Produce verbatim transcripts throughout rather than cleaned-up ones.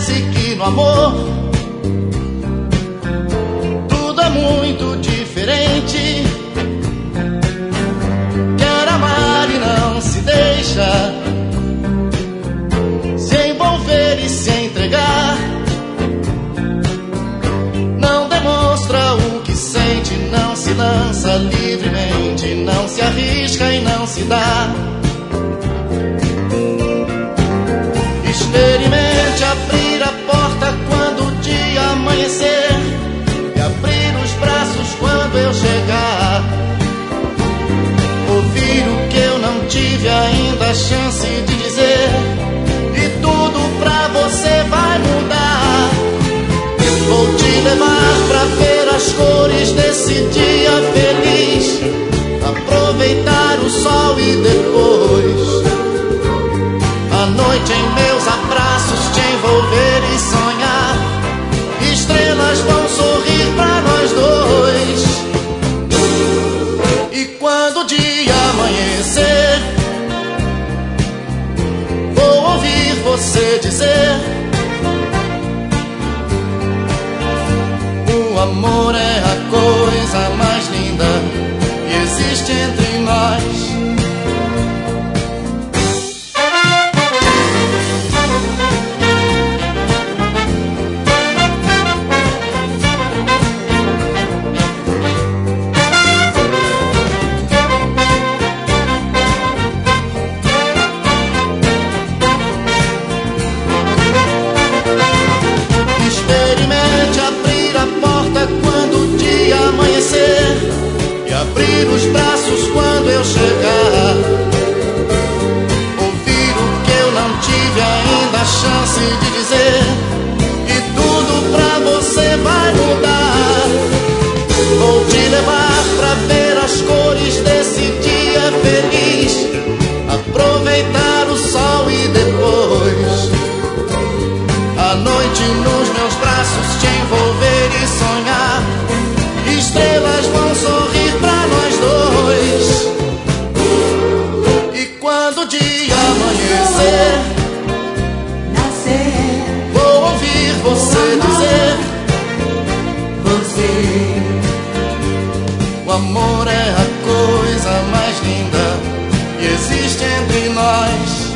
parece que no amor tudo é muito diferente. Quer amar e não se deixa se envolver e se entregar. Não demonstra o que sente, não se lança livremente, não se arrisca e não se dá. Experimente abrir a porta quando o dia amanhecer e abrir os braços quando eu chegar. Ouvir o que eu não tive ainda a chance de dizer, e tudo pra você vai mudar. Vou te levar pra ver as cores desse dia feliz, aproveitar o sol e depois à noite em meus abraços te envolver e sonhar. Estrelas vão sorrir pra nós dois. E quando o dia amanhecer, vou ouvir você dizer: o amor é a coisa mais linda que existe entre nós. E abrir os braços quando eu chegar. Ouvir o que eu não tive ainda a chance de dizer, e tudo pra você vai mudar. Vou te levar pra ver as cores desse dia feliz, aproveitar o sol e depois à noite nos meus braços te envolver e sonhar. Estrelas vão sorrir pra nós dois. E quando o dia amanhecer, nascer, vou ouvir você dizer: você, o amor é a coisa mais linda que existe entre nós.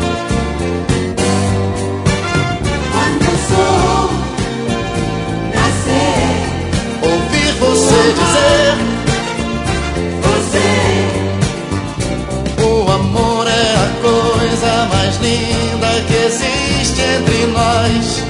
quando o sol nascer, Ouvir você dizer: você, o amor é a coisa mais linda que existe entre nós.